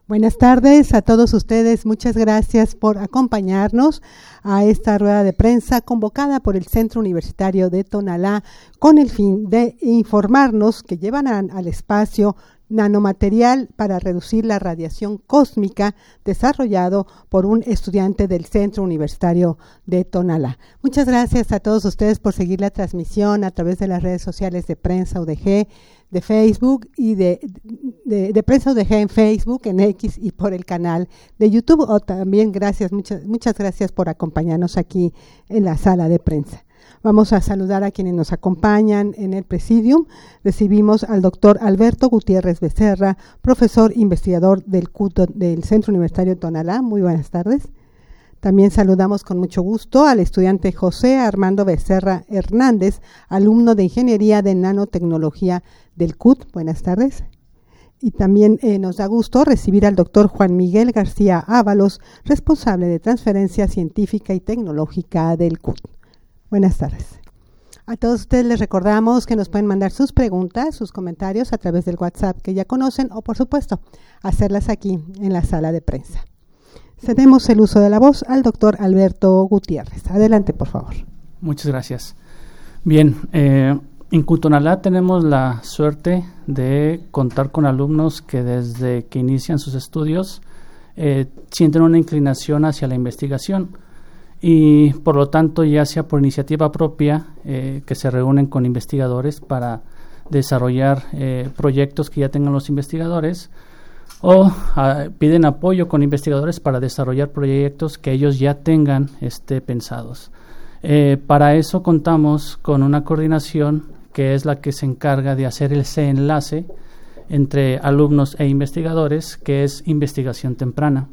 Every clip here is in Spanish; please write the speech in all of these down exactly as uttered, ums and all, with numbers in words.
Buenas tardes a todos ustedes. Muchas gracias por acompañarnos a esta rueda de prensa convocada por el Centro Universitario de Tonalá con el fin de informarnos que llevan a, al espacio nanomaterial para reducir la radiación cósmica, desarrollado por un estudiante del Centro Universitario de Tonalá. Muchas gracias a todos ustedes por seguir la transmisión a través de las redes sociales de Prensa U D G, de Facebook y de, de, de Prensa U D G en Facebook, en X y por el canal de YouTube. O también gracias, muchas, muchas gracias por acompañarnos aquí en la sala de prensa. Vamos a saludar a quienes nos acompañan en el Presidium. Recibimos al doctor Alberto Gutiérrez Becerra, profesor investigador del C U T del Centro Universitario de Tonalá. Muy buenas tardes. También saludamos con mucho gusto al estudiante José Armando Becerra Hernández, alumno de Ingeniería de Nanotecnología del C U T. Buenas tardes. Y también eh, nos da gusto recibir al doctor Juan Miguel García Ábalos, responsable de transferencia científica y tecnológica del C U T. Buenas tardes. A todos ustedes les recordamos que nos pueden mandar sus preguntas, sus comentarios a través del WhatsApp que ya conocen o, por supuesto, hacerlas aquí en la sala de prensa. Cedemos el uso de la voz al doctor Alberto Gutiérrez. Adelante, por favor. Muchas gracias. Bien, eh, en C U Tonalá tenemos la suerte de contar con alumnos que desde que inician sus estudios eh, sienten una inclinación hacia la investigación. Y por lo tanto, ya sea por iniciativa propia, eh, que se reúnen con investigadores para desarrollar eh, proyectos que ya tengan los investigadores, o uh, piden apoyo con investigadores para desarrollar proyectos que ellos ya tengan este, pensados. Eh, para eso contamos con una coordinación que es la que se encarga de hacer ese enlace entre alumnos e investigadores, que es investigación temprana.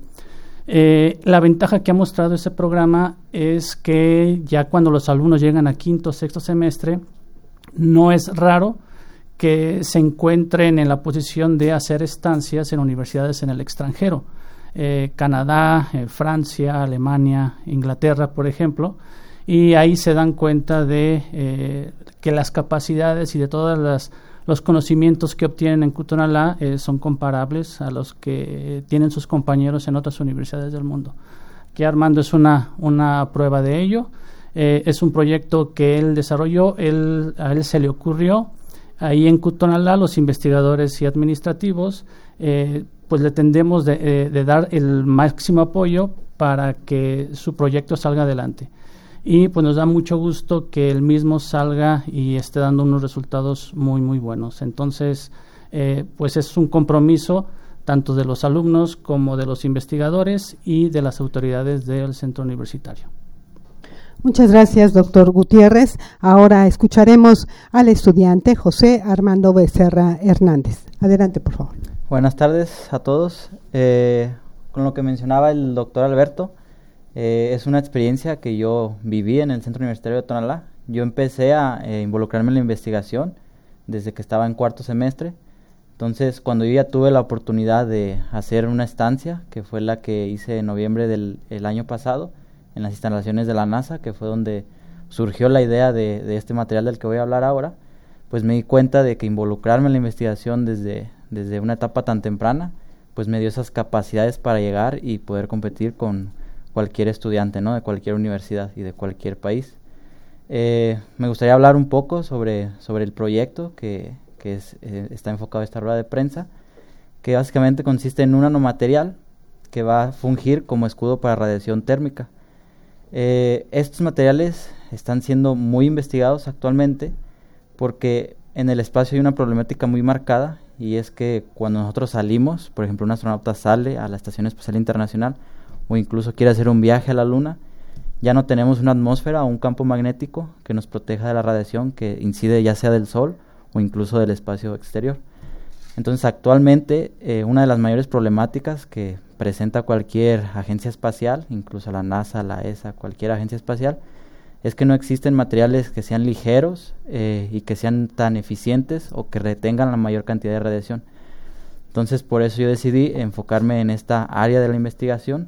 Eh, la ventaja que ha mostrado este programa es que ya cuando los alumnos llegan a quinto o sexto semestre, no es raro que se encuentren en la posición de hacer estancias en universidades en el extranjero, eh, Canadá, eh, Francia, Alemania, Inglaterra, por ejemplo, y ahí se dan cuenta de eh, que las capacidades y de todas las los conocimientos que obtienen en C U Tonalá eh, son comparables a los que eh, tienen sus compañeros en otras universidades del mundo. Aquí Armando es una, una prueba de ello. Eh, es un proyecto que él desarrolló, él, a él se le ocurrió. Ahí en C U Tonalá los investigadores y administrativos eh, pues le tendemos de, eh, de dar el máximo apoyo para que su proyecto salga adelante. Y pues nos da mucho gusto que el mismo salga y esté dando unos resultados muy, muy buenos. Entonces, eh, pues es un compromiso tanto de los alumnos como de los investigadores y de las autoridades del centro universitario. Muchas gracias, doctor Gutiérrez. Ahora escucharemos al estudiante José Armando Becerra Hernández. Adelante, por favor. Buenas tardes a todos. Eh, con lo que mencionaba el doctor Alberto, Eh, es una experiencia que yo viví en el Centro Universitario de Tonalá. Yo empecé a eh, involucrarme en la investigación desde que estaba en cuarto semestre. Entonces, cuando yo ya tuve la oportunidad de hacer una estancia, que fue la que hice en noviembre del el año pasado, en las instalaciones de la NASA, que fue donde surgió la idea de, de este material del que voy a hablar ahora, pues me di cuenta de que involucrarme en la investigación desde, desde una etapa tan temprana, pues me dio esas capacidades para llegar y poder competir con cualquier estudiante, ¿no?, de cualquier universidad y de cualquier país. Eh, me gustaría hablar un poco sobre, sobre el proyecto que, que es, eh, está enfocado a esta rueda de prensa, que básicamente consiste en un nanomaterial que va a fungir como escudo para radiación térmica. Eh, estos materiales están siendo muy investigados actualmente porque en el espacio hay una problemática muy marcada, y es que cuando nosotros salimos, por ejemplo un astronauta sale a la Estación Espacial Internacional o incluso quiere hacer un viaje a la Luna, ya no tenemos una atmósfera o un campo magnético que nos proteja de la radiación que incide ya sea del Sol o incluso del espacio exterior. Entonces actualmente eh, una de las mayores problemáticas que presenta cualquier agencia espacial, incluso la NASA, la E S A, cualquier agencia espacial, es que no existen materiales que sean ligeros eh, y que sean tan eficientes o que retengan la mayor cantidad de radiación. Entonces por eso yo decidí enfocarme en esta área de la investigación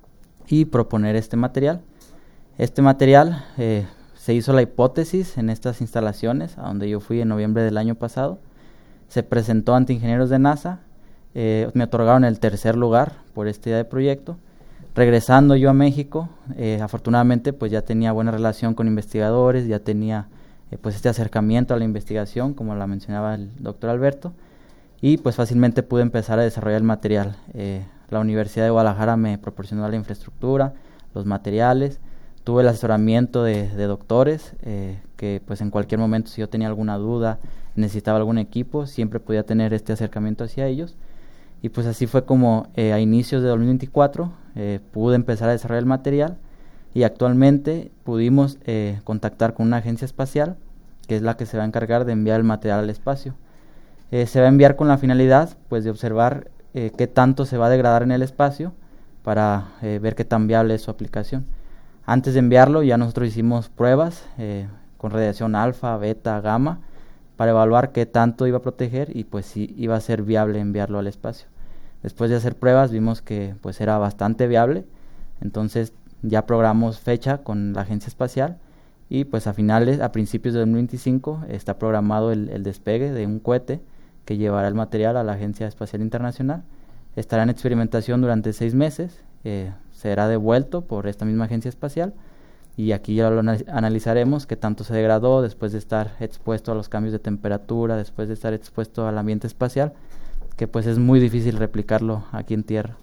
y proponer este material. Este material eh, se hizo la hipótesis en estas instalaciones a donde yo fui en noviembre del año pasado. Se presentó ante ingenieros de NASA eh, me otorgaron el tercer lugar por esta idea de proyecto. Regresando yo a México, eh, afortunadamente pues ya tenía buena relación con investigadores, ya tenía eh, pues este acercamiento a la investigación, como la mencionaba el doctor Alberto, y pues fácilmente pude empezar a desarrollar el material. Eh, la Universidad de Guadalajara me proporcionó la infraestructura, los materiales, tuve el asesoramiento de, de doctores, eh, que pues en cualquier momento si yo tenía alguna duda, necesitaba algún equipo, siempre podía tener este acercamiento hacia ellos. Y pues así fue como eh, a inicios de dos mil veinticuatro eh, pude empezar a desarrollar el material, y actualmente pudimos eh, contactar con una agencia espacial que es la que se va a encargar de enviar el material al espacio. Eh, se va a enviar con la finalidad pues de observar eh, qué tanto se va a degradar en el espacio para eh, ver qué tan viable es su aplicación. Antes de enviarlo ya nosotros hicimos pruebas eh, con radiación alfa, beta, gamma, para evaluar qué tanto iba a proteger y pues si iba a ser viable enviarlo al espacio. Después de hacer pruebas vimos que pues era bastante viable, entonces ya programamos fecha con la agencia espacial y pues a finales, a principios de dos mil veinticinco está programado el, el despegue de un cohete que llevará el material a la Agencia Espacial Internacional. Estará en experimentación durante seis meses, eh, será devuelto por esta misma agencia espacial y aquí ya lo analizaremos qué tanto se degradó después de estar expuesto a los cambios de temperatura, después de estar expuesto al ambiente espacial, que pues es muy difícil replicarlo aquí en Tierra.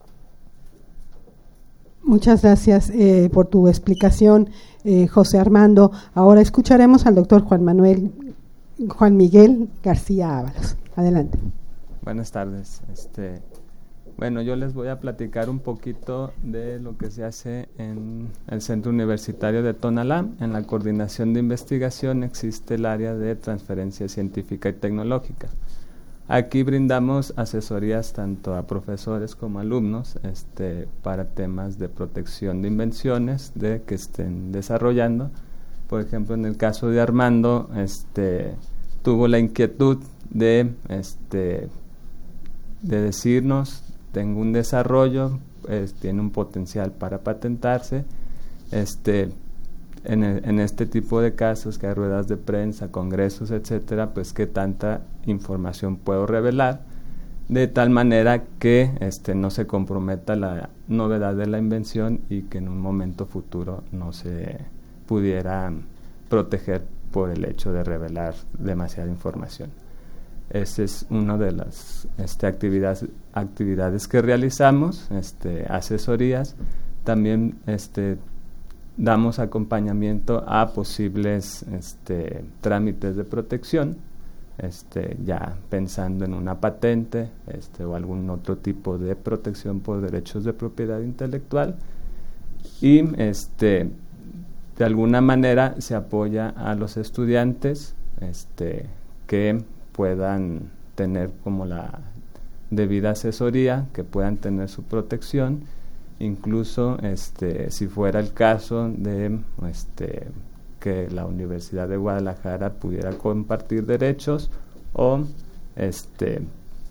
Muchas gracias eh, por tu explicación, eh, José Armando. Ahora escucharemos al doctor Juan Manuel, Juan Miguel García Ábalos. Adelante. Buenas tardes. Este, bueno, yo les voy a platicar un poquito de lo que se hace en el Centro Universitario de Tonalá. En la coordinación de investigación existe el área de transferencia científica y tecnológica. Aquí brindamos asesorías tanto a profesores como a alumnos este, para temas de protección de invenciones de que estén desarrollando. Por ejemplo, en el caso de Armando, este, tuvo la inquietud de, este, de decirnos, tengo un desarrollo, pues, tiene un potencial para patentarse, este, En, en este tipo de casos que hay ruedas de prensa, congresos, etcétera, pues qué tanta información puedo revelar de tal manera que este no se comprometa la novedad de la invención y que en un momento futuro no se pudiera proteger por el hecho de revelar demasiada información. Esa es una de las este, actividades, actividades que realizamos, este, asesorías, también este damos acompañamiento a posibles este, trámites de protección, este, ya pensando en una patente este, o algún otro tipo de protección por derechos de propiedad intelectual, y este, de alguna manera se apoya a los estudiantes este, que puedan tener como la debida asesoría, que puedan tener su protección. Incluso este, si fuera el caso de este, que la Universidad de Guadalajara pudiera compartir derechos o este,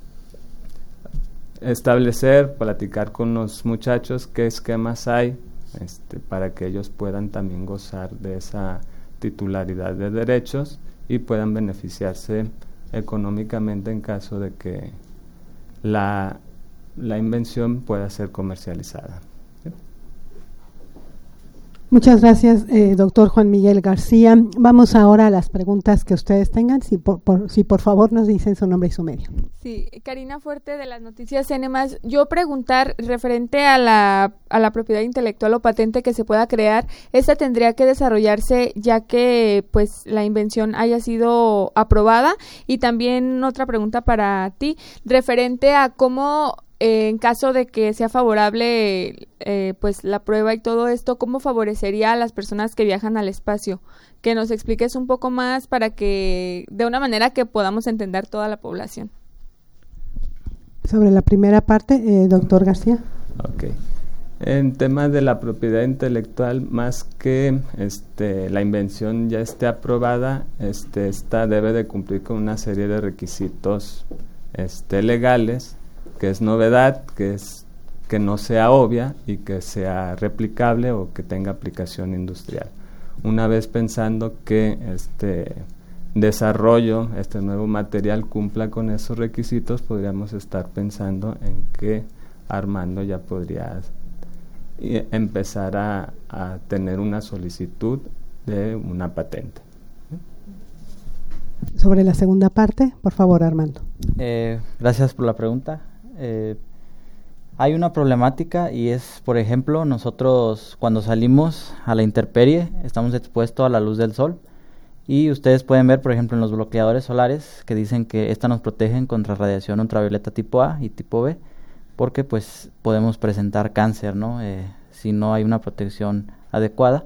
establecer, platicar con los muchachos qué esquemas hay este, para que ellos puedan también gozar de esa titularidad de derechos y puedan beneficiarse económicamente en caso de que la la invención pueda ser comercializada. ¿Sí? Muchas gracias, eh, doctor Juan Miguel García. Vamos ahora a las preguntas que ustedes tengan. Si por, por, si por favor nos dicen su nombre y su medio. Sí, Karina Fuerte de las Noticias C N más. Yo preguntar referente a la, a la propiedad intelectual o patente que se pueda crear, ¿esta tendría que desarrollarse ya que pues la invención haya sido aprobada? Y también otra pregunta para ti, referente a cómo Eh, en caso de que sea favorable eh, pues la prueba y todo esto, ¿cómo favorecería a las personas que viajan al espacio? Que nos expliques un poco más para que, de una manera que podamos entender toda la población. Sobre la primera parte, eh, doctor García. Ok. En temas de la propiedad intelectual, más que este, la invención ya esté aprobada, este, esta debe de cumplir con una serie de requisitos este, legales, que es novedad, que es que no sea obvia y que sea replicable o que tenga aplicación industrial. Una vez pensando que este desarrollo, este nuevo material cumpla con esos requisitos, podríamos estar pensando en que Armando ya podría empezar a, a tener una solicitud de una patente. Sobre la segunda parte, por favor, Armando. Eh, gracias por la pregunta. Eh, hay una problemática y es, por ejemplo, nosotros cuando salimos a la intemperie estamos expuestos a la luz del sol y ustedes pueden ver, por ejemplo, en los bloqueadores solares que dicen que esta nos protegen contra radiación ultravioleta tipo A y tipo B, porque pues podemos presentar cáncer, ¿no? Eh, si no hay una protección adecuada.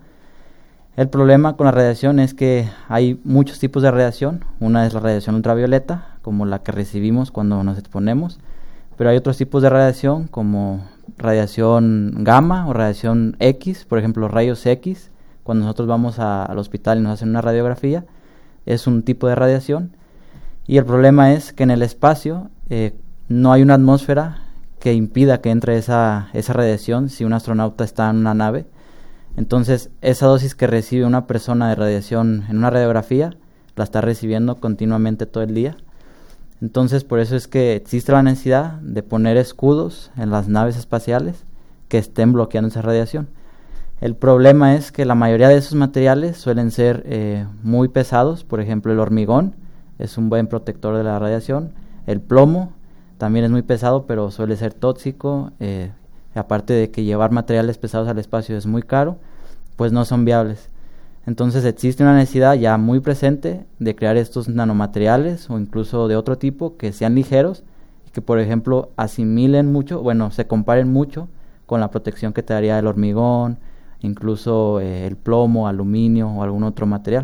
El problema con la radiación es que hay muchos tipos de radiación. Una es la radiación ultravioleta, como la que recibimos cuando nos exponemos, pero hay otros tipos de radiación como radiación gamma o radiación X, por ejemplo rayos X. Cuando nosotros vamos a, al hospital y nos hacen una radiografía, es un tipo de radiación. Y el problema es que en el espacio eh, no hay una atmósfera que impida que entre esa, esa radiación si un astronauta está en una nave. Entonces, esa dosis que recibe una persona de radiación en una radiografía, la está recibiendo continuamente todo el día. Entonces, por eso es que existe la necesidad de poner escudos en las naves espaciales que estén bloqueando esa radiación. El problema es que la mayoría de esos materiales suelen ser eh, muy pesados. Por ejemplo, el hormigón es un buen protector de la radiación. El plomo también es muy pesado, pero suele ser tóxico. Eh, aparte de que llevar materiales pesados al espacio es muy caro, pues no son viables. Entonces existe una necesidad ya muy presente de crear estos nanomateriales o incluso de otro tipo que sean ligeros y que, por ejemplo, asimilen mucho, bueno, se comparen mucho con la protección que te daría el hormigón, incluso eh, el plomo, aluminio o algún otro material.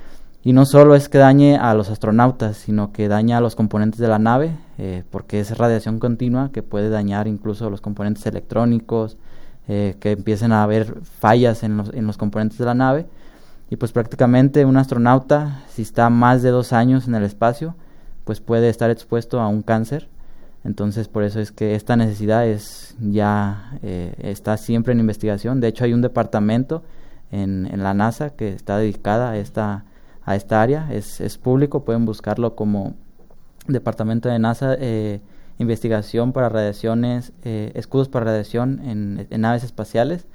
Y no solo es que dañe a los astronautas, sino que daña a los componentes de la nave, eh, porque es radiación continua que puede dañar incluso los componentes electrónicos, eh, que empiecen a haber fallas en los, en los componentes de la nave. Y pues prácticamente un astronauta, si está más de dos años en el espacio, pues puede estar expuesto a un cáncer. Entonces por eso es que esta necesidad es ya eh, está siempre en investigación. De hecho hay un departamento en, en la NASA que está dedicada a esta a esta área, es, es público, pueden buscarlo como Departamento de NASA, eh, investigación para radiaciones, eh, escudos para radiación en, en naves espaciales,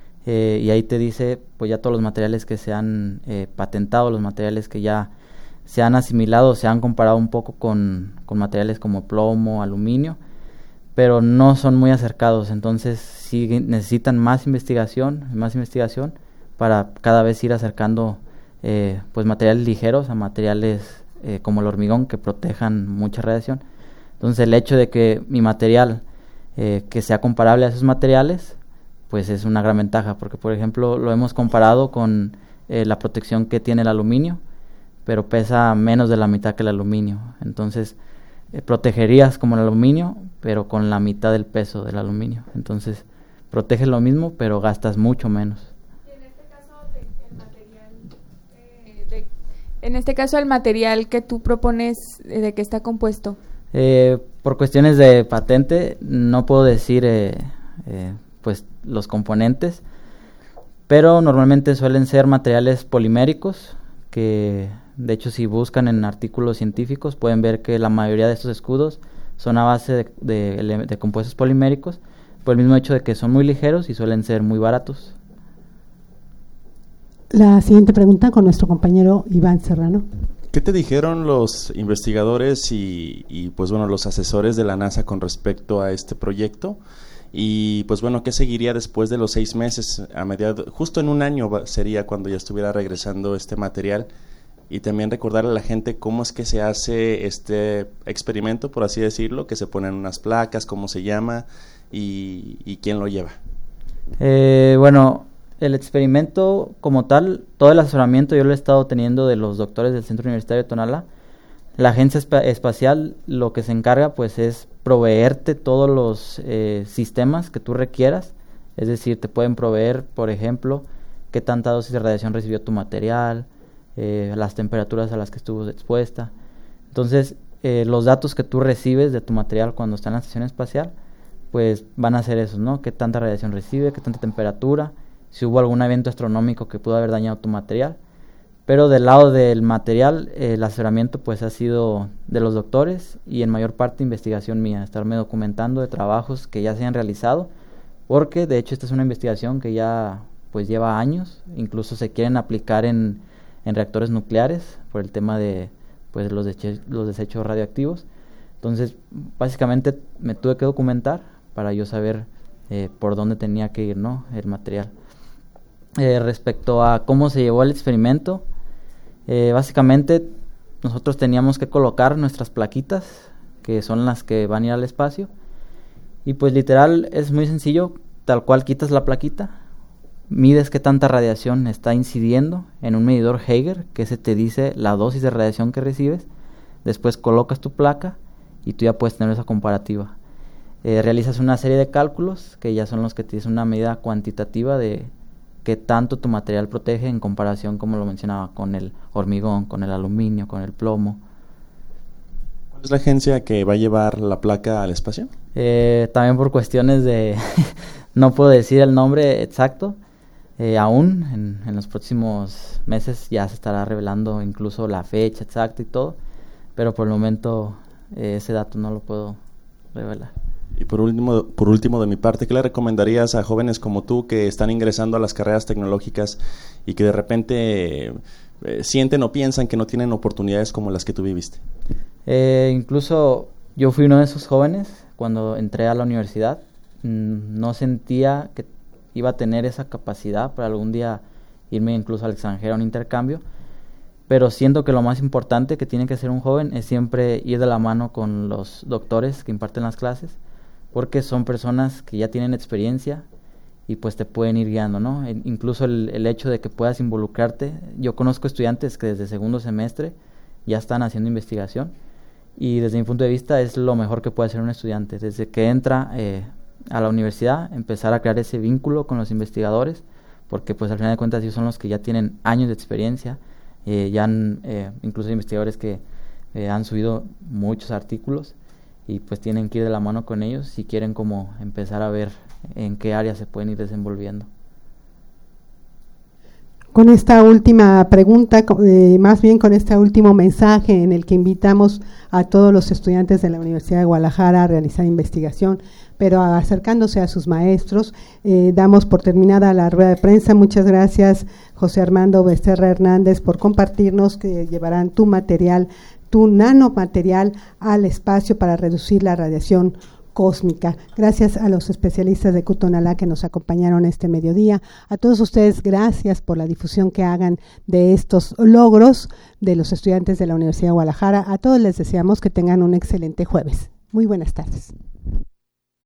eh, y ahí te dice pues ya todos los materiales que se han eh, patentado, los materiales que ya se han asimilado, se han comparado un poco con, con materiales como plomo, aluminio, pero no son muy acercados. Entonces sí necesitan más investigación, más investigación para cada vez ir acercando Eh, pues materiales ligeros a materiales eh, como el hormigón que protejan mucha radiación. Entonces el hecho de que mi material eh, que sea comparable a esos materiales pues es una gran ventaja, porque por ejemplo lo hemos comparado con eh, la protección que tiene el aluminio, pero pesa menos de la mitad que el aluminio. Entonces eh, protegerías como el aluminio pero con la mitad del peso del aluminio. Entonces proteges lo mismo pero gastas mucho menos. En este caso, el material que tú propones, ¿de qué está compuesto? Eh, por cuestiones de patente, no puedo decir eh, eh, pues los componentes, pero normalmente suelen ser materiales poliméricos, que de hecho si buscan en artículos científicos pueden ver que la mayoría de estos escudos son a base de, de, de compuestos poliméricos, por el mismo hecho de que son muy ligeros y suelen ser muy baratos. La siguiente pregunta con nuestro compañero Iván Serrano. ¿Qué te dijeron los investigadores y, y pues bueno los asesores de la NASA con respecto a este proyecto? Y pues bueno, ¿qué seguiría después de los seis meses? A mediado, justo en un año sería cuando ya estuviera regresando este material. Y también recordarle a la gente cómo es que se hace este experimento, por así decirlo, que se ponen unas placas, cómo se llama y, y quién lo lleva. Eh, bueno... El experimento como tal, todo el asesoramiento yo lo he estado teniendo de los doctores del Centro Universitario de Tonalá. La agencia espa- espacial lo que se encarga pues es proveerte todos los eh, sistemas que tú requieras. Es decir, te pueden proveer, por ejemplo, qué tanta dosis de radiación recibió tu material, eh, las temperaturas a las que estuvo expuesta. Entonces, eh, los datos que tú recibes de tu material cuando está en la estación espacial, pues van a ser esos, ¿no? Qué tanta radiación recibe, qué tanta temperatura, si hubo algún evento astronómico que pudo haber dañado tu material. Pero del lado del material, eh, el asesoramiento pues ha sido de los doctores y en mayor parte investigación mía, estarme documentando de trabajos que ya se han realizado, porque de hecho esta es una investigación que ya pues lleva años, incluso se quieren aplicar en, en reactores nucleares por el tema de pues los, deche- los desechos radioactivos. Entonces básicamente me tuve que documentar para yo saber eh, por dónde tenía que ir, ¿no?, el material. Eh, respecto a cómo se llevó el experimento, Eh, básicamente nosotros teníamos que colocar nuestras plaquitas, que son las que van a ir al espacio, y pues literal es muy sencillo, tal cual quitas la plaquita, mides qué tanta radiación está incidiendo en un medidor Geiger, que se te dice la dosis de radiación que recibes, después colocas tu placa y tú ya puedes tener esa comparativa. Eh, realizas una serie de cálculos que ya son los que te dicen una medida cuantitativa de qué tanto tu material protege en comparación, como lo mencionaba, con el hormigón, con el aluminio, con el plomo. ¿Cuál es la agencia que va a llevar la placa al espacio? Eh, también por cuestiones de... no puedo decir el nombre exacto. Eh, aún en, en los próximos meses ya se estará revelando incluso la fecha exacta y todo. Pero por el momento eh, ese dato no lo puedo revelar. Y por último, por último de mi parte, ¿qué le recomendarías a jóvenes como tú que están ingresando a las carreras tecnológicas y que de repente eh, sienten o piensan que no tienen oportunidades como las que tú viviste? Eh, incluso yo fui uno de esos jóvenes cuando entré a la universidad. Mm, no sentía que iba a tener esa capacidad para algún día irme incluso al extranjero a un intercambio, pero siento que lo más importante que tiene que hacer un joven es siempre ir de la mano con los doctores que imparten las clases, porque son personas que ya tienen experiencia y pues te pueden ir guiando, ¿no? E incluso el, el hecho de que puedas involucrarte. Yo conozco estudiantes que desde segundo semestre ya están haciendo investigación y desde mi punto de vista es lo mejor que puede hacer un estudiante. Desde que entra eh, a la universidad, empezar a crear ese vínculo con los investigadores, porque pues al final de cuentas ellos son los que ya tienen años de experiencia, eh, ya han, eh, incluso hay investigadores que eh, han subido muchos artículos, y pues tienen que ir de la mano con ellos si quieren como empezar a ver en qué áreas se pueden ir desenvolviendo. Con esta última pregunta, eh, más bien con este último mensaje en el que invitamos a todos los estudiantes de la Universidad de Guadalajara a realizar investigación, pero acercándose a sus maestros, eh, damos por terminada la rueda de prensa. Muchas gracias, José Armando Becerra Hernández, por compartirnos que llevarán tu material, tu nanomaterial al espacio para reducir la radiación cósmica. Gracias a los especialistas de Q-TONALA que nos acompañaron este mediodía. A todos ustedes, gracias por la difusión que hagan de estos logros de los estudiantes de la Universidad de Guadalajara. A todos les deseamos que tengan un excelente jueves. Muy buenas tardes.